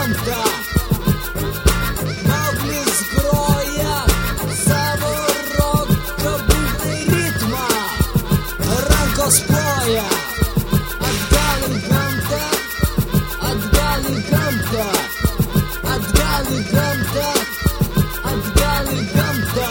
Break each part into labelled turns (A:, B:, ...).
A: gamtą. Mauglis groja savo roko būgnai ritmą, rankos ploja. Atgal į gamtą, atgal į gamtą, atgal į gamtą, atgal į gamtą.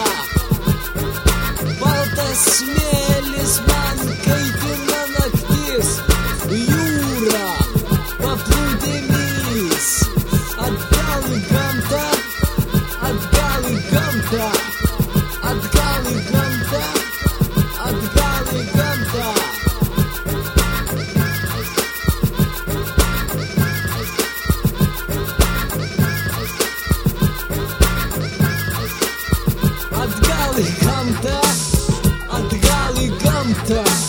A: Baltas smėlis man kaitina naktis, jūra paplūdimys. Atgal į gamtą, atgal į gamtą, atgal į gamtą, atgal į gamtą. Atgal į gamtą, atgal į gamtą.